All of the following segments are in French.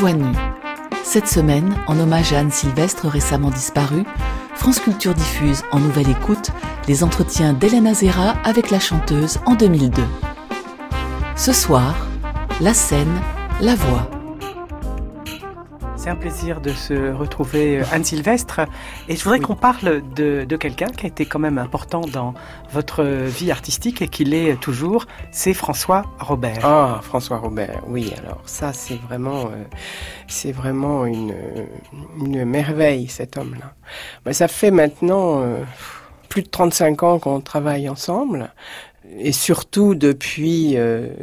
voix nue. Cette semaine, en hommage à Anne Sylvestre récemment disparue, France Culture diffuse en nouvelle écoute les entretiens d'Hélène Azera avec la chanteuse en 2002. Ce soir, la scène, la voix. C'est un plaisir de se retrouver, Anne Sylvestre. Et je voudrais qu'on parle de quelqu'un qui a été quand même important dans votre vie artistique et qui l'est toujours, c'est François Robert. Ah, François Robert, oui. Alors ça, c'est vraiment une merveille, cet homme-là. Ben, ça fait maintenant plus de 35 ans qu'on travaille ensemble. Et surtout depuis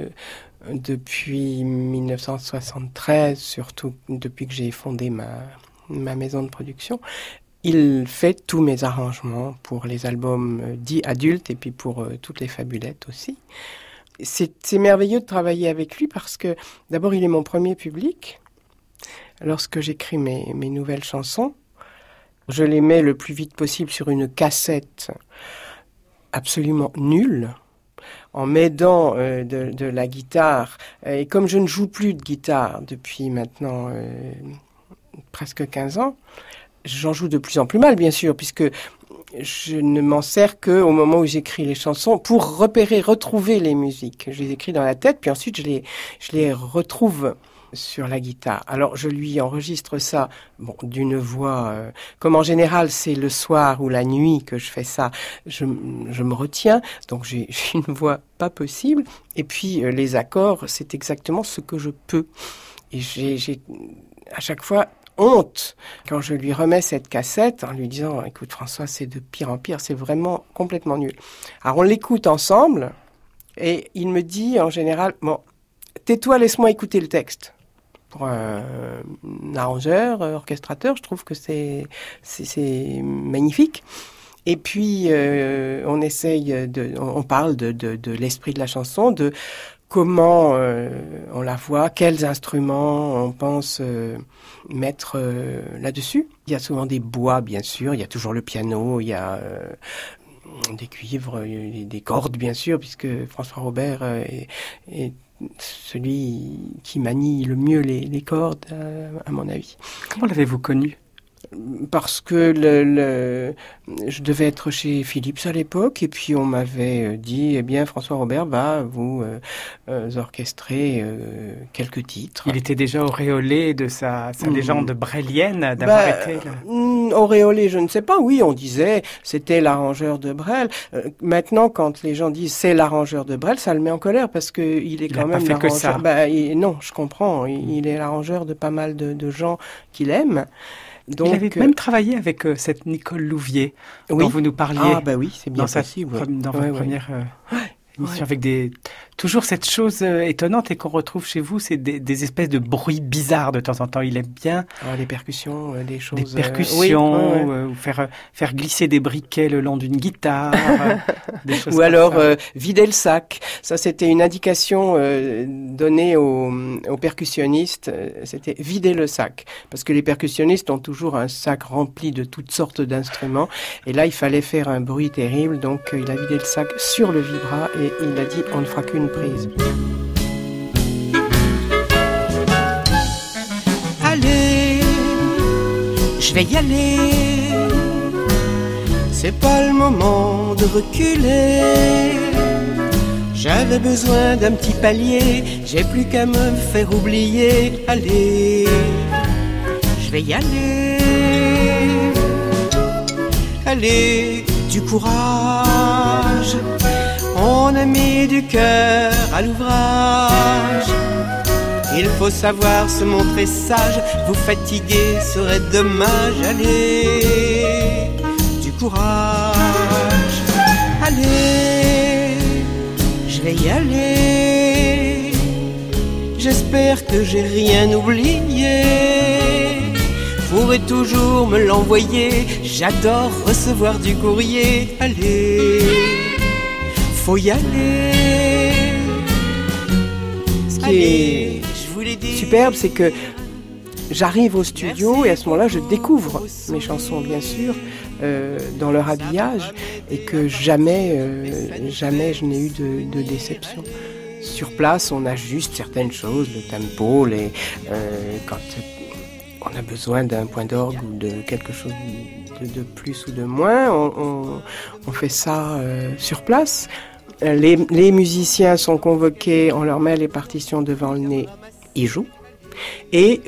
1973, surtout depuis que j'ai fondé ma maison de production, il fait tous mes arrangements pour les albums dits adultes et puis pour toutes les fabulettes aussi. C'est merveilleux de travailler avec lui parce que d'abord il est mon premier public. Lorsque j'écris mes nouvelles chansons, je les mets le plus vite possible sur une cassette absolument nulle, en m'aidant de la guitare. Et comme je ne joue plus de guitare depuis maintenant presque 15 ans, j'en joue de plus en plus mal, bien sûr, puisque je ne m'en sers qu'au moment où j'écris les chansons pour retrouver les musiques. Je les écris dans la tête, puis ensuite je les retrouve sur la guitare. Alors je lui enregistre ça, d'une voix, comme en général c'est le soir ou la nuit que je fais ça, je me retiens, donc j'ai une voix pas possible, et puis les accords, c'est exactement ce que je peux. Et j'ai à chaque fois honte quand je lui remets cette cassette en lui disant « Écoute François, c'est de pire en pire, c'est vraiment complètement nul ». Alors on l'écoute ensemble, et il me dit en général « Bon, tais-toi, laisse-moi écouter le texte ». Pour un arrangeur, orchestrateur, je trouve que c'est magnifique. Et puis, on parle de l'esprit de la chanson, de comment on la voit, quels instruments on pense mettre là-dessus. Il y a souvent des bois, bien sûr, il y a toujours le piano, il y a des cuivres, des cordes, bien sûr, puisque François Robert est celui qui manie le mieux les cordes, à mon avis. Comment l'avez-vous connu ? Parce que je devais être chez Philips à l'époque, et puis on m'avait dit, eh bien, François Robert va vous orchestrer quelques titres. Il était déjà auréolé de sa légende brellienne d'avoir été... Auréolé, je ne sais pas, oui, on disait, c'était l'arrangeur de Brel. Maintenant, quand les gens disent c'est l'arrangeur de Brel, ça le met en colère, parce que il est quand même l'arrangeur. Que ça. Non, je comprends, il est l'arrangeur de pas mal de gens qu'il aime. Donc, il avait même travaillé avec cette Nicole Louvier, dont vous nous parliez. Ah, oui, c'est bien possible. Dans votre première émission, avec toujours cette chose étonnante et qu'on retrouve chez vous, c'est des espèces de bruits bizarres de temps en temps. Il aime bien... les percussions, des choses... Des percussions, ou faire glisser des briquets le long d'une guitare, des choses ou alors vider le sac. Ça, c'était une indication donnée aux percussionnistes. C'était vider le sac. Parce que les percussionnistes ont toujours un sac rempli de toutes sortes d'instruments. Et là, il fallait faire un bruit terrible. Donc, il a vidé le sac sur le vibra et il a dit, on ne fera qu'une prise. Allez, je vais y aller. C'est pas le moment de reculer. J'avais besoin d'un petit palier, j'ai plus qu'à me faire oublier. Allez, je vais y aller. Allez, du courage. On a mis du cœur à l'ouvrage. Il faut savoir se montrer sage. Vous fatiguer serait dommage. Allez, du courage. Allez, je vais y aller. J'espère que j'ai rien oublié. Vous pourrez toujours me l'envoyer. J'adore recevoir du courrier. Allez, faut y aller. Ce qui est superbe, c'est que j'arrive au studio et à ce moment-là, je découvre mes chansons, bien sûr, dans leur habillage, et que jamais je n'ai eu de déception. sur place, on ajuste certaines choses, le tempo, quand on a besoin d'un point d'orgue ou de quelque chose de plus ou de moins, on fait ça sur place. Les musiciens sont convoqués, on leur met les partitions devant le nez, ils jouent. Et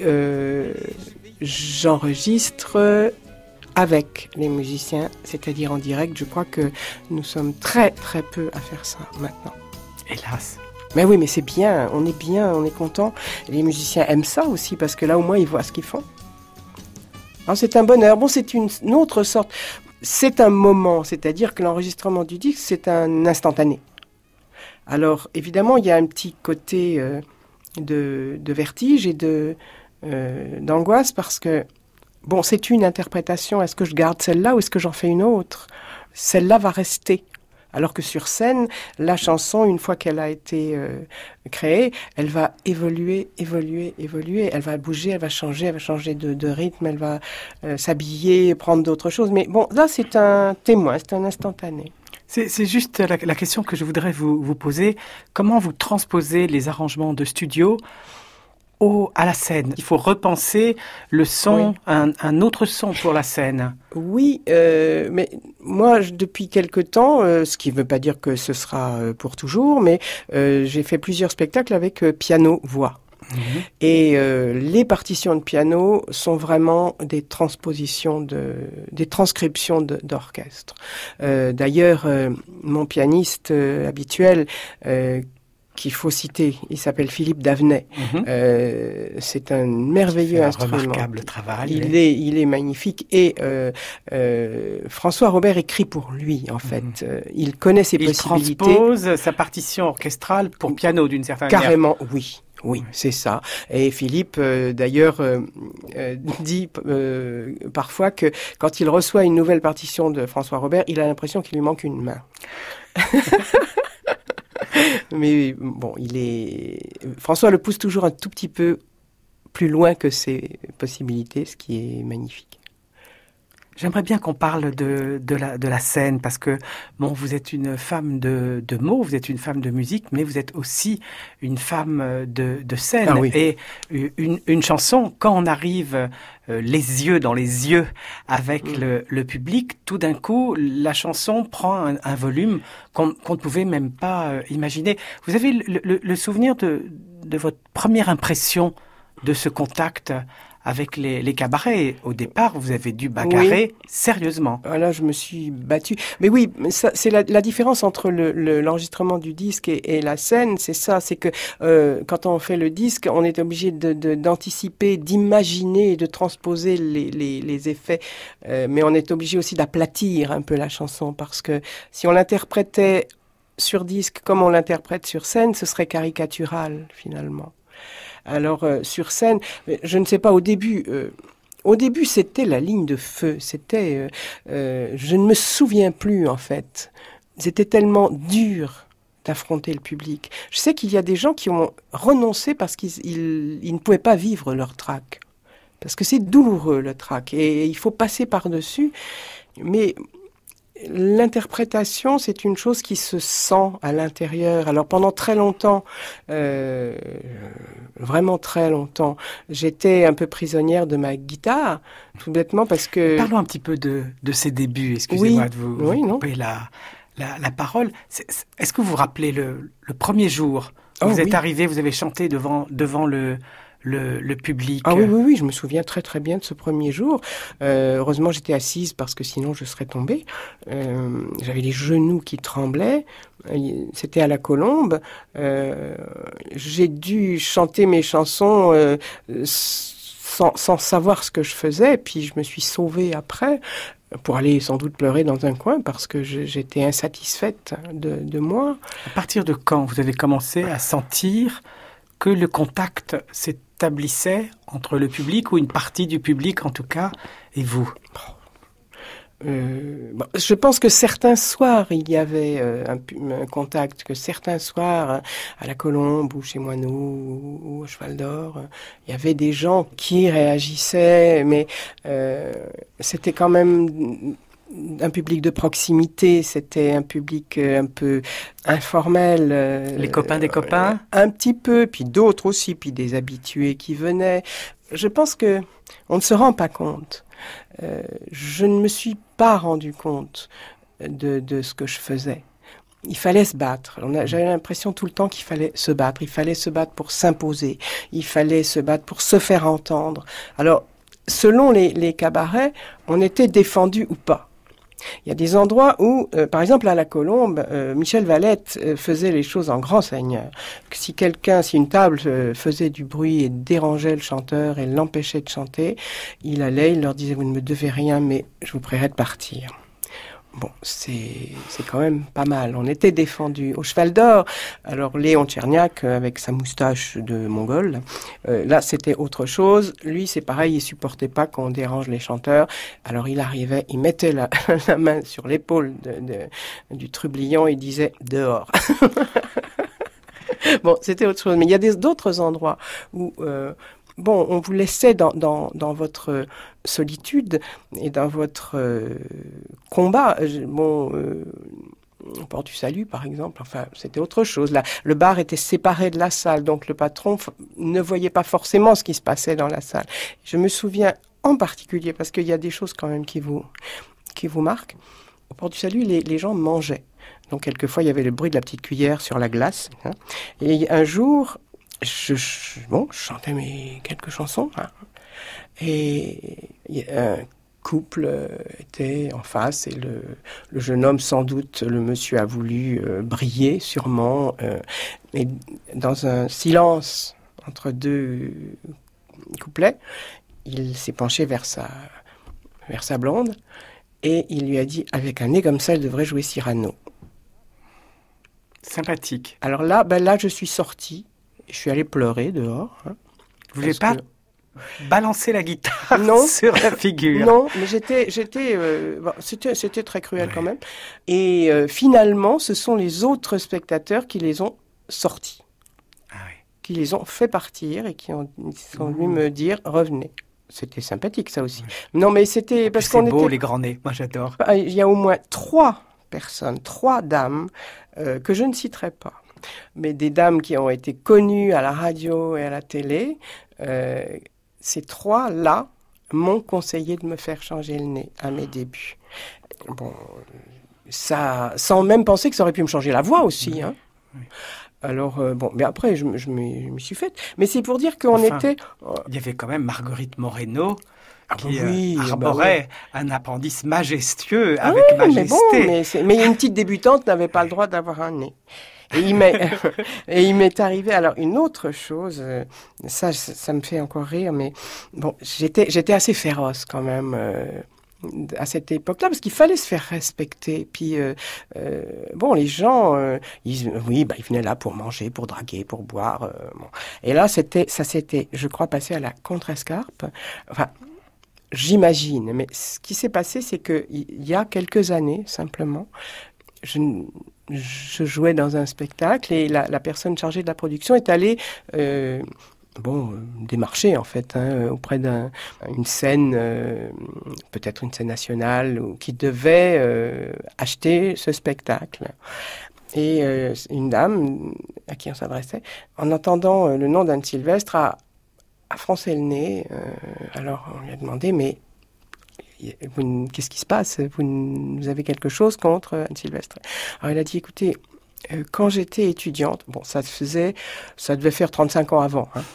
j'enregistre avec les musiciens, c'est-à-dire en direct. Je crois que nous sommes très très peu à faire ça maintenant. Hélas. Mais oui, mais c'est bien, on est content. Les musiciens aiment ça aussi, parce que là au moins ils voient ce qu'ils font. Alors, c'est un bonheur. Bon, c'est une autre sorte. C'est un moment, c'est-à-dire que l'enregistrement du disque, c'est un instantané. Alors, évidemment, il y a un petit côté de vertige et d'angoisse, parce que, bon, c'est une interprétation. Est-ce que je garde celle-là ou est-ce que j'en fais une autre ? Celle-là va rester. Alors que sur scène, la chanson, une fois qu'elle a été créée, elle va évoluer. Elle va bouger, elle va changer de rythme, elle va s'habiller, prendre d'autres choses. Mais bon, là, c'est un témoin, c'est un instantané. C'est juste la question que je voudrais vous poser. Comment vous transposez les arrangements de studio à la scène? Il faut repenser le son, oui. un autre son pour la scène. Oui, mais moi, depuis quelque temps, ce qui ne veut pas dire que ce sera pour toujours, mais j'ai fait plusieurs spectacles avec piano-voix. Mmh. Et les partitions de piano sont vraiment des transpositions, des transcriptions d'orchestre. D'ailleurs, mon pianiste habituel, qu'il faut citer, il s'appelle Philippe Davenet. C'est un merveilleux instrument. Un remarquable travail. Il est magnifique. Et François Robert écrit pour lui, en fait. Il connaît ses possibilités. Il transpose sa partition orchestrale pour piano, d'une certaine manière. Carrément, oui. Oui, c'est ça. Et Philippe, d'ailleurs, dit parfois que quand il reçoit une nouvelle partition de François Robert, il a l'impression qu'il lui manque une main. Mais bon, François le pousse toujours un tout petit peu plus loin que ses possibilités, ce qui est magnifique. J'aimerais bien qu'on parle de la scène, parce que bon, vous êtes une femme de mots, vous êtes une femme de musique, mais vous êtes aussi une femme de scène. Ah oui. Et une chanson, quand on arrive les yeux dans les yeux avec le public, tout d'un coup, la chanson prend un volume qu'on ne pouvait même pas imaginer. Vous avez le souvenir de votre première impression de ce contact avec les cabarets? Au départ, vous avez dû bagarrer sérieusement. Là, je me suis battue. Mais oui, ça, c'est la différence entre l'enregistrement du disque et la scène, c'est ça. C'est que quand on fait le disque, on est obligé d'anticiper, d'imaginer et de transposer les effets. Mais on est obligé aussi d'aplatir un peu la chanson, parce que si on l'interprétait sur disque comme on l'interprète sur scène, ce serait caricatural, finalement. Alors, sur scène, je ne sais pas, au début, c'était la ligne de feu. C'était, je ne me souviens plus, en fait. C'était tellement dur d'affronter le public. Je sais qu'il y a des gens qui ont renoncé parce qu'ils ne pouvaient pas vivre leur trac. Parce que c'est douloureux, le trac. Et il faut passer par-dessus. Mais l'interprétation, c'est une chose qui se sent à l'intérieur. Alors pendant très longtemps, vraiment très longtemps, j'étais un peu prisonnière de ma guitare, tout bêtement parce que... Parlons un petit peu de ces débuts. Excusez-moi de vous couper la parole. Est-ce que vous vous rappelez le premier jour où vous êtes arrivé, vous avez chanté devant le public? Ah oui, je me souviens très très bien de ce premier jour. Heureusement, j'étais assise parce que sinon je serais tombée. J'avais les genoux qui tremblaient. C'était à la Colombe. J'ai dû chanter mes chansons sans savoir ce que je faisais. Puis je me suis sauvée après pour aller sans doute pleurer dans un coin parce que j'étais insatisfaite de moi. À partir de quand vous avez commencé à sentir que le contact s'établissait entre le public, ou une partie du public en tout cas, et vous? Je pense que certains soirs, il y avait un contact, que certains soirs, à la Colombe, ou chez Moineau, ou au Cheval d'Or, il y avait des gens qui réagissaient, mais c'était quand même un public de proximité, c'était un public un peu informel. Les copains des copains? Un petit peu, puis d'autres aussi, puis des habitués qui venaient. Je pense que on ne se rend pas compte. Je ne me suis pas rendu compte de ce que je faisais. Il fallait se battre. J'avais l'impression tout le temps qu'il fallait se battre. Il fallait se battre pour s'imposer. Il fallait se battre pour se faire entendre. Alors, selon les cabarets, on était défendu ou pas. Il y a des endroits où, par exemple à la Colombe, Michel Valette faisait les choses en grand seigneur. Si une table faisait du bruit et dérangeait le chanteur et l'empêchait de chanter, il leur disait « Vous ne me devez rien, mais je vous prierai de partir ». Bon, c'est quand même pas mal. On était défendus. Au Cheval d'Or, alors Léon Tcherniak, avec sa moustache de mongol, là c'était autre chose. Lui, c'est pareil, il supportait pas qu'on dérange les chanteurs. Alors il arrivait, il mettait la main sur l'épaule du trublion et il disait « dehors ». Bon, c'était autre chose. Mais il y a d'autres endroits où... on vous laissait dans votre solitude et dans votre combat. Au Port du Salut, par exemple, enfin, c'était autre chose. Là, le bar était séparé de la salle, donc le patron ne voyait pas forcément ce qui se passait dans la salle. Je me souviens en particulier, parce qu'il y a des choses quand même qui vous marquent. Au Port du Salut, les gens mangeaient. Donc, quelquefois, il y avait le bruit de la petite cuillère sur la glace. Hein. Et un jour... Je chantais quelques chansons, hein. Et un couple était en face et le jeune homme, sans doute, le monsieur a voulu briller, sûrement, et dans un silence entre deux couplets, il s'est penché vers sa blonde et il lui a dit, avec un nez comme ça, elle devrait jouer Cyrano. Sympathique. Alors là, je suis sortie. Je suis allé pleurer dehors. Hein, vous voulez pas balancer la guitare sur la figure? Non, mais c'était très cruel quand même. Et finalement, ce sont les autres spectateurs qui les ont sortis, qui les ont fait partir et qui sont venus me dire « revenez ». C'était sympathique ça aussi. Non, mais c'était parce qu'on était... C'est beau les grands nez, moi j'adore. Il y a au moins 3 dames que je ne citerai pas. Mais des dames qui ont été connues à la radio et à la télé, ces 3-là m'ont conseillé de me faire changer le nez à mes débuts. Bon, ça, sans même penser que ça aurait pu me changer la voix aussi. Hein. Oui. Alors, mais après, je m'y suis faite. Mais c'est pour dire qu'on était... Il y avait quand même Marguerite Moreno... qui arborait un appendice majestueux avec majesté. Mais une petite débutante n'avait pas le droit d'avoir un nez. Et il m'est arrivé, alors une autre chose, ça me fait encore rire, mais bon, j'étais assez féroce quand même à cette époque-là, parce qu'il fallait se faire respecter. Puis, les gens, ils venaient là pour manger, pour draguer, pour boire. Et là, ça s'était, je crois, passé à la contrescarpe. Enfin, j'imagine, mais ce qui s'est passé, c'est qu'il y a quelques années, simplement, je jouais dans un spectacle et la personne chargée de la production est allée démarcher en fait auprès d'une scène, peut-être une scène nationale, qui devait acheter ce spectacle. Et une dame à qui on s'adressait, en entendant le nom d'Anne Sylvestre, a froncé le nez. Alors on lui a demandé, mais qu'est-ce qui se passe? Vous avez quelque chose contre Anne Sylvestre? Alors elle a dit, écoutez, quand j'étais étudiante, ça devait faire 35 ans avant, hein.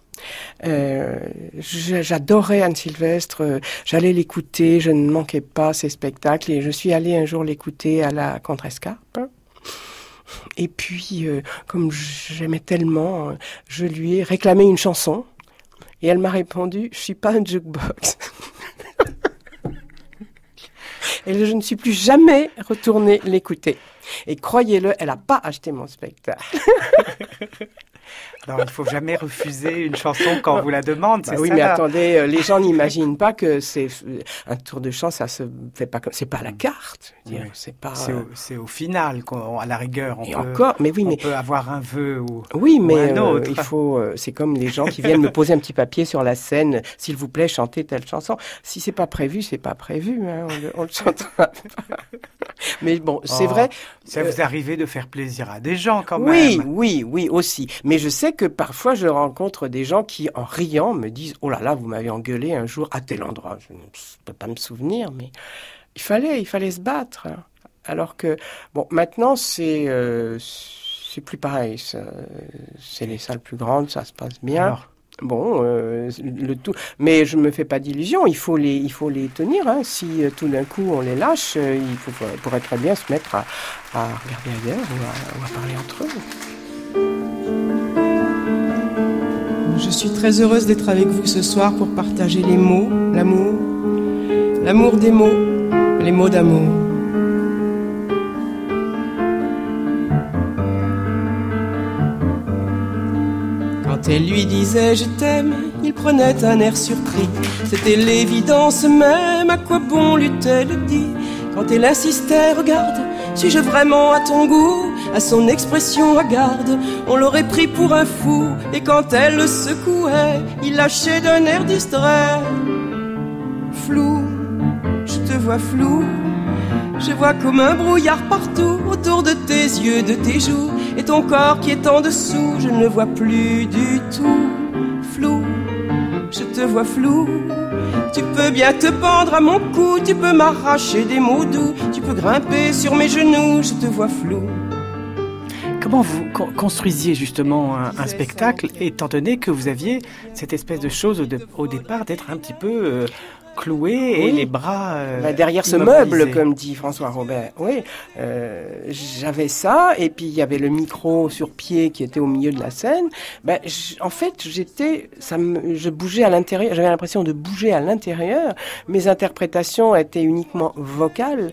J'adorais Anne Sylvestre, j'allais l'écouter, je ne manquais pas ses spectacles et je suis allée un jour l'écouter à la Contrescarpe. Et puis, comme j'aimais tellement, je lui ai réclamé une chanson et elle m'a répondu, je suis pas un jukebox. Et je ne suis plus jamais retournée l'écouter. Et croyez-le, elle n'a pas acheté mon spectacle. Alors, il ne faut jamais refuser une chanson quand on vous la demande, c'est oui, ça? mais attendez, les gens n'imaginent pas que c'est un tour de chant, ça se fait pas comme... C'est pas à la carte. Je veux dire, Oui. c'est pas... C'est au final, à la rigueur, on peut avoir un vœu ou mais un autre. il faut... c'est comme les gens qui viennent me poser un petit papier sur la scène, s'il vous plaît, chantez telle chanson. Si c'est pas prévu, c'est pas prévu. Hein, on le chantera pas. Mais bon, c'est vrai... Ça vous arrivait de faire plaisir à des gens quand même. Oui, aussi. Mais je sais que parfois, je rencontre des gens qui, en riant, me disent « Oh là là, vous m'avez engueulé un jour à tel endroit. » Je ne peux pas me souvenir, mais il fallait se battre. Alors que, bon, maintenant, c'est plus pareil. C'est les salles plus grandes, ça se passe bien. Alors, bon, le tout. Mais je me fais pas d'illusions. Il faut les tenir. Hein. Si tout d'un coup on les lâche, il pourrait très bien se mettre à regarder ailleurs ou à parler entre eux. Je suis très heureuse d'être avec vous ce soir pour partager les mots, l'amour des mots, les mots d'amour. Quand elle lui disait je t'aime, il prenait un air surpris. C'était l'évidence même, à quoi bon l'eût-elle dit? Quand elle insistait, regarde, suis-je vraiment à ton goût? À son expression hagarde, on l'aurait pris pour un fou. Et quand elle le secouait, il lâchait d'un air distrait. Flou, je te vois flou, je vois comme un brouillard partout, autour de tes yeux, de tes joues, et ton corps qui est en dessous, je ne le vois plus du tout. Flou, je te vois flou, tu peux bien te pendre à mon cou, tu peux m'arracher des mots doux, tu peux grimper sur mes genoux, je te vois flou. Comment vous construisiez justement un spectacle, étant donné que vous aviez cette espèce de chose au départ d'être un petit peu cloué et les bras derrière ce meuble, comme dit François Robert. Oui, j'avais ça, et puis il y avait le micro sur pied qui était au milieu de la scène. En fait, je bougeais à l'intérieur. J'avais l'impression de bouger à l'intérieur. Mes interprétations étaient uniquement vocales,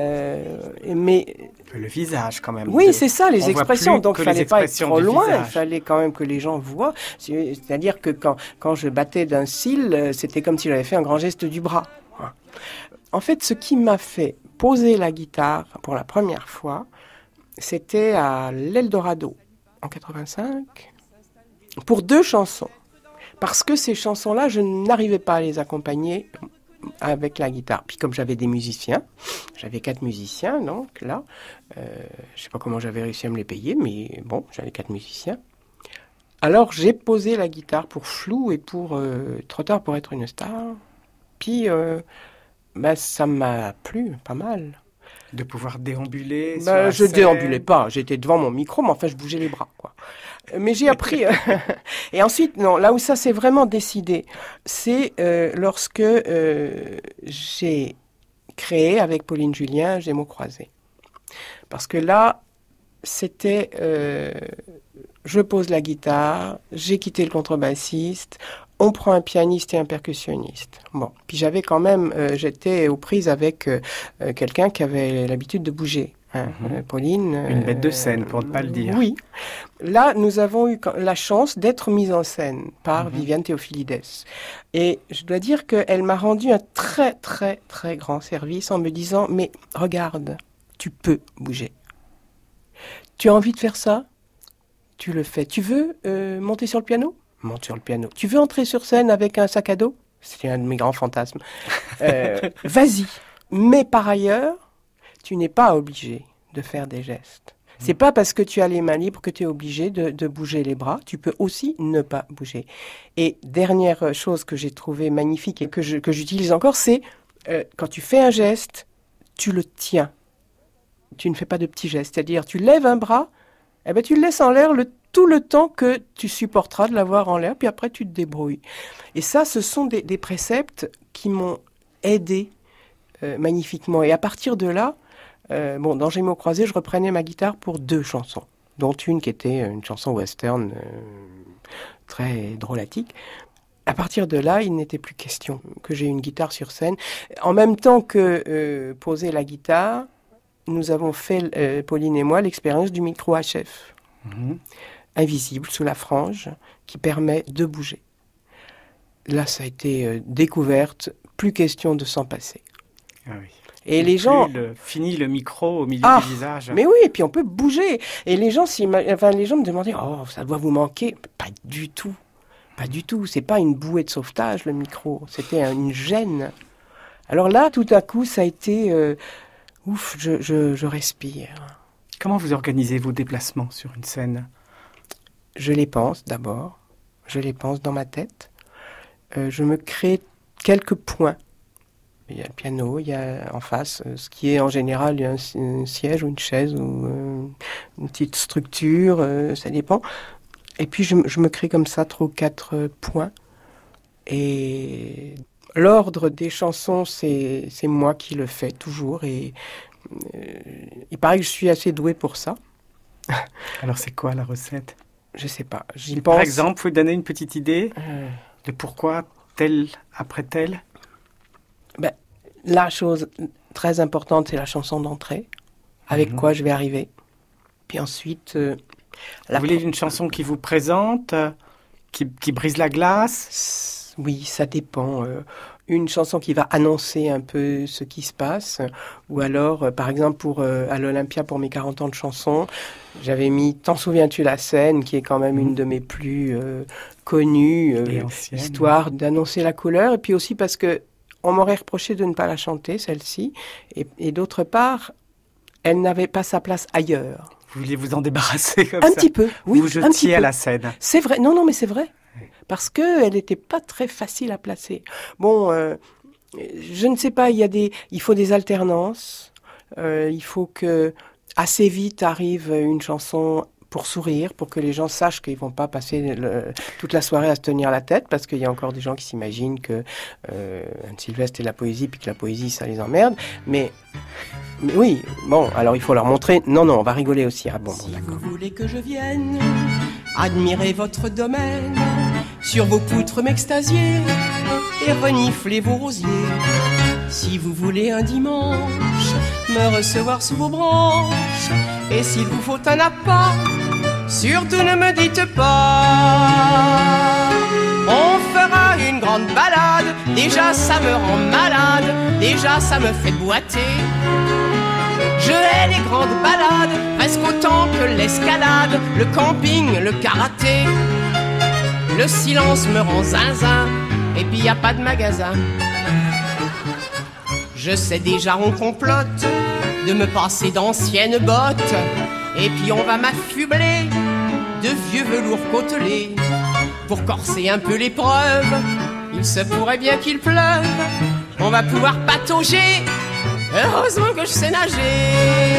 mais le visage quand même. Oui, c'est ça, les expressions. Donc il fallait pas être trop loin. Visage. Il fallait quand même que les gens voient. C'est-à-dire que quand je battais d'un cil, c'était comme si j'avais fait un grand geste du bras. En fait, ce qui m'a fait poser la guitare pour la première fois, c'était à l'Eldorado, en 85, pour 2 chansons. Parce que ces chansons-là, je n'arrivais pas à les accompagner avec la guitare. Puis comme j'avais des musiciens, j'avais 4 musiciens, donc là, je sais pas comment j'avais réussi à me les payer, mais bon, j'avais 4 musiciens. Alors j'ai posé la guitare pour Flou et pour Trop tard pour être une star. Puis ça m'a plu pas mal. De pouvoir déambuler sur Je la scène. déambulais pas, j'étais devant mon micro, mais enfin je bougeais les bras, quoi. Mais j'ai appris. Et ensuite, non, là où ça s'est vraiment décidé, c'est lorsque j'ai créé avec Pauline Julien Gémeaux croisés. Parce que là, c'était je pose la guitare, j'ai quitté le contrebassiste, on prend un pianiste et un percussionniste. Bon, puis j'avais quand même, j'étais aux prises avec quelqu'un qui avait l'habitude de bouger. Hein, Pauline. Une bête de scène, pour ne pas le dire. Oui. Là, nous avons eu la chance d'être mise en scène par Viviane Théophilides. Et je dois dire qu'elle m'a rendu un très, très, très grand service en me disant « Mais regarde, tu peux bouger. Tu as envie de faire ça? Tu le fais. Tu veux monter sur le piano? Monte sur le piano. Tu veux entrer sur scène avec un sac à dos? C'est un de mes grands fantasmes. Vas-y. Mais par ailleurs, tu n'es pas obligé de faire des gestes. C'est pas parce que tu as les mains libres que tu es obligé de bouger les bras. Tu peux aussi ne pas bouger. Et dernière chose que j'ai trouvée magnifique et que j'utilise encore, c'est quand tu fais un geste, tu le tiens. Tu ne fais pas de petits gestes. C'est-à-dire, tu lèves un bras, tu le laisses en l'air tout le temps que tu supporteras de l'avoir en l'air, puis après tu te débrouilles. Et ça, ce sont des préceptes qui m'ont aidé magnifiquement. Et à partir de là, dans Gémeaux croisés, je reprenais ma guitare pour 2 chansons, dont une qui était une chanson western très drôlatique. À partir de là, il n'était plus question que j'ai une guitare sur scène. En même temps que poser la guitare, nous avons fait, Pauline et moi, l'expérience du micro HF. invisible sous la frange qui permet de bouger. Là, ça a été découverte, plus question de s'en passer. Ah oui. Et les gens... Fini le micro au milieu du visage. Mais oui, et puis on peut bouger. Et les gens, les gens me demandaient, oh, ça doit vous manquer. Pas du tout. Pas du tout. C'est pas une bouée de sauvetage, le micro. C'était une gêne. Alors là, tout à coup, ça a été... ouf, je respire. Comment vous organisez vos déplacements sur une scène ? Je les pense d'abord. Je les pense dans ma tête. Je me crée quelques points. Il y a le piano, il y a en face, ce qui est en général un siège ou une chaise ou une petite structure, ça dépend. Et puis je me crée comme ça 3 ou 4 points. Et l'ordre des chansons, c'est moi qui le fais toujours. Et il paraît que je suis assez douée pour ça. Alors c'est quoi la recette ? Je sais pas. Par exemple, vous pouvez donner une petite idée de pourquoi tel après tel ? La chose très importante, c'est la chanson d'entrée, avec quoi je vais arriver. Puis ensuite... vous voulez une chanson qui vous présente, qui brise la glace ? Oui, ça dépend. Une chanson qui va annoncer un peu ce qui se passe, ou alors, par exemple, à l'Olympia, pour mes 40 ans de chansons, j'avais mis « T'en souviens-tu la scène ?» qui est quand même une de mes plus connues, histoire d'annoncer la couleur, et puis aussi parce que on m'aurait reproché de ne pas la chanter, celle-ci. Et d'autre part, elle n'avait pas sa place ailleurs. Vous vouliez vous en débarrasser comme ça ? Un petit peu, oui. Vous jetiez à la scène. C'est vrai. Non, mais c'est vrai. Parce qu'elle n'était pas très facile à placer. Bon, je ne sais pas, il faut des alternances. Il faut que assez vite arrive une chanson pour sourire, pour que les gens sachent qu'ils ne vont pas passer toute la soirée à se tenir la tête, parce qu'il y a encore des gens qui s'imaginent que Anne Sylvestre est la poésie, puis que la poésie, ça les emmerde. Mais oui, bon, alors il faut leur montrer, non, on va rigoler aussi. Ah bon, si d'accord. vous voulez que je vienne admirer votre domaine, sur vos poutres m'extasier et renifler vos rosiers, si vous voulez un dimanche me recevoir sous vos branches, et s'il vous faut un appât, surtout ne me dites pas. On fera une grande balade, déjà ça me rend malade, déjà ça me fait boiter. Je hais les grandes balades, presque autant que l'escalade, le camping, le karaté. Le silence me rend zinzin, et puis y a pas de magasin. Je sais déjà on complote de me passer d'anciennes bottes, et puis on va m'affubler de vieux velours côtelés. Pour corser un peu l'épreuve, il se pourrait bien qu'il pleuve. On va pouvoir patauger, heureusement que je sais nager.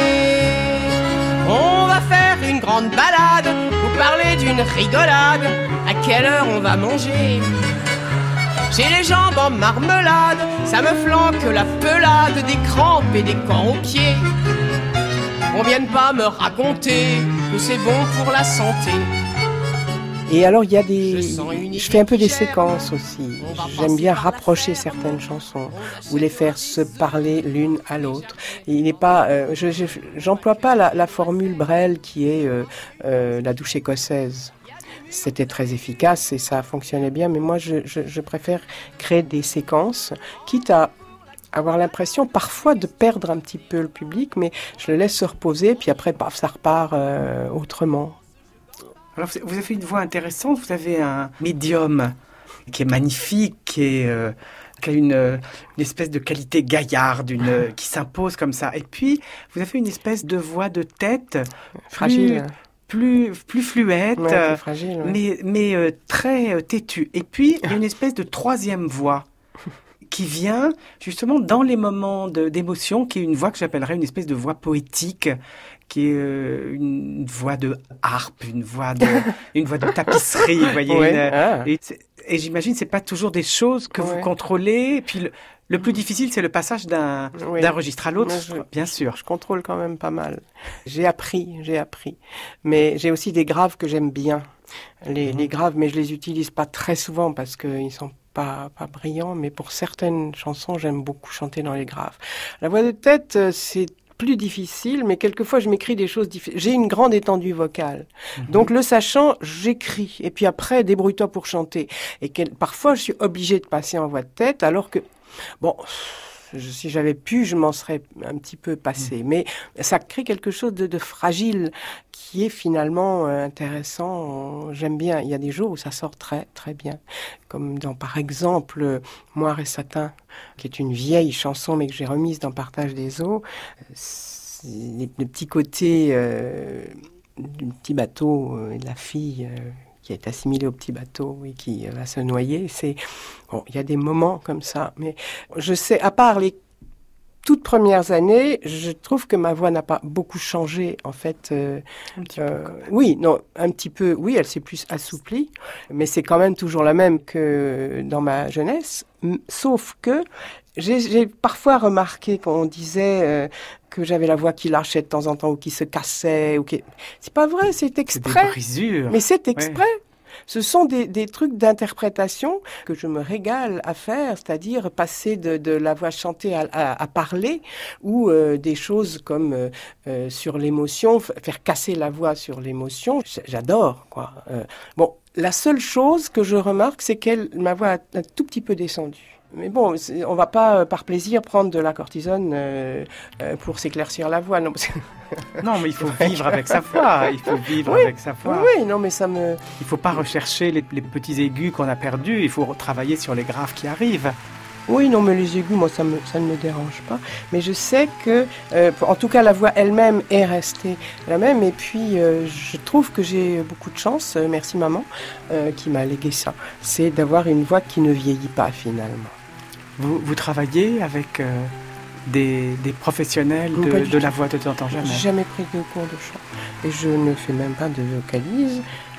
On va faire une grande balade, vous parler d'une rigolade. À quelle heure on va manger? J'ai les jambes en marmelade, ça me flanque la pelade, des crampes et des corps aux pieds. On vienne pas me raconter que c'est bon pour la santé. Et alors, il y a je fais un peu des séquences aussi. J'aime bien rapprocher certaines chansons ou les faire se parler l'une à l'autre. Il n'est pas, j'emploie pas la formule Brel qui est la douche écossaise. C'était très efficace et ça fonctionnait bien, mais moi, je préfère créer des séquences, quitte à avoir l'impression parfois de perdre un petit peu le public, mais je le laisse se reposer, puis après, paf, ça repart autrement. Alors, vous avez une voix intéressante, vous avez un médium qui est magnifique, qui a une espèce de qualité gaillarde, qui s'impose comme ça. Et puis, vous avez une espèce de voix de tête fragile, plus fluette, ouais, plus fragile, ouais. mais très têtue. Et puis, il y a une espèce de troisième voix qui vient justement dans les moments d'émotion, qui est une voix que j'appellerais une espèce de voix poétique, qui est une voix de harpe, une voix de tapisserie, vous voyez. Ouais, et j'imagine c'est pas toujours des choses que vous contrôlez. Et puis le plus difficile, c'est le passage d'un registre à l'autre, bien sûr. Je contrôle quand même pas mal. J'ai appris. Mais j'ai aussi des graves que j'aime bien. Les graves, mais je les utilise pas très souvent parce qu'ils sont pas brillants. Mais pour certaines chansons, j'aime beaucoup chanter dans les graves. La voix de tête, c'est plus difficile, mais quelquefois je m'écris des choses difficiles. J'ai une grande étendue vocale. Donc le sachant, j'écris. Et puis après, débrouille-toi pour chanter. Et parfois, je suis obligée de passer en voix de tête, alors que, bon, si j'avais pu, je m'en serais un petit peu passé. Mais ça crée quelque chose de fragile qui est finalement intéressant. J'aime bien. Il y a des jours où ça sort très, très bien. Comme dans, par exemple, Moire et Satin, qui est une vieille chanson, mais que j'ai remise dans Partage des eaux. Le petit côté du petit bateau et de la fille qui est assimilée au petit bateau et qui va se noyer. Bon, il y a des moments comme ça, mais je sais, à part les toutes premières années, je trouve que ma voix n'a pas beaucoup changé, en fait. Un petit peu. Oui, non, un petit peu. Oui, elle s'est plus assouplie, mais c'est quand même toujours la même que dans ma jeunesse. Sauf que j'ai parfois remarqué qu'on disait que j'avais la voix qui lâchait de temps en temps ou qui se cassait. C'est pas vrai, c'est exprès. C'est des brisures. Mais c'est exprès. Ouais. Ce sont des trucs d'interprétation que je me régale à faire, c'est-à-dire passer de la voix chantée à parler, ou des choses comme sur l'émotion, faire casser la voix sur l'émotion. J'adore, quoi. Bon, la seule chose que je remarque, c'est ma voix a un tout petit peu descendu. Mais bon, on va pas, par plaisir, prendre de la cortisone pour s'éclaircir la voix. Non, non, mais il faut vivre avec sa voix. Il faut vivre avec sa voix. Oui, non, mais ça me... Il faut pas rechercher les petits aigus qu'on a perdus. Il faut travailler sur les graves qui arrivent. Oui, non, mais les aigus, moi, ça ne me dérange pas. Mais je sais que, en tout cas, la voix elle-même est restée la même. Et puis, je trouve que j'ai beaucoup de chance, merci maman, qui m'a légué ça. C'est d'avoir une voix qui ne vieillit pas, finalement. Vous travaillez avec des professionnels de la voix de T'entends jamais? J'ai jamais pris de cours de chant. Et je ne fais même pas de vocalise.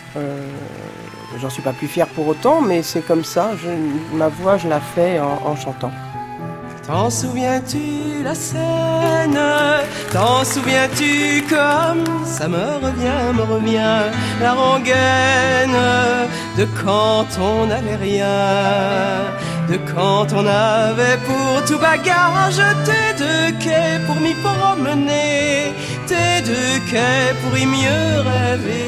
J'en suis pas plus fière pour autant, mais c'est comme ça. Ma voix, je la fais en chantant. T'en souviens-tu la scène? T'en souviens-tu comme ça me revient la rengaine de quand on n'avait rien, de quand on avait pour tout bagage tes deux quais pour m'y promener, tes deux quais pour y mieux rêver.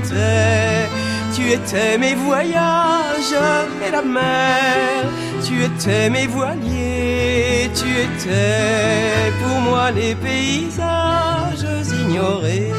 Tu étais mes voyages et la mer, tu étais mes voiliers, tu étais pour moi les paysages ignorés.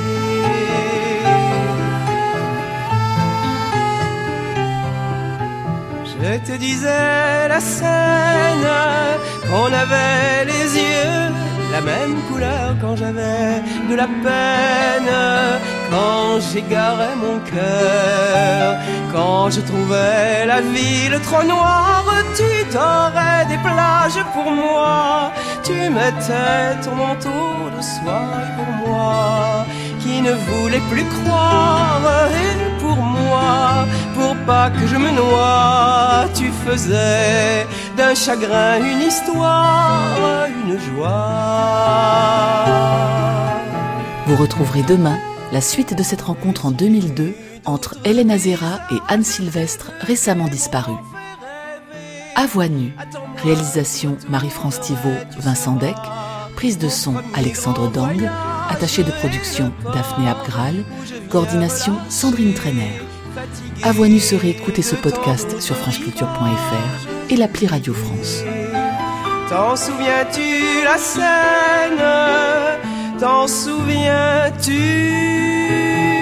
Je te disais la scène, qu'on avait les yeux la même couleur quand j'avais de la peine, quand j'égarais mon cœur, quand je trouvais la ville trop noire, tu dorais des plages pour moi, tu mettais ton manteau de soie pour moi, qui ne voulait plus croire, et pour moi, pour pas que je me noie, tu faisais d'un chagrin une histoire, une joie. Vous retrouverez demain la suite de cette rencontre en 2002 entre Hélène Azera et Anne Sylvestre, récemment disparue. À voix nue, réalisation Marie-France Thivaud, Vincent Deck, prise de son Alexandre Dang, attaché de production Daphné Abgral, coordination Sandrine Trainer. À voix nue se réécoute et ce podcast sur franceculture.fr et l'appli Radio France. T'en souviens-tu la scène? T'en souviens-tu?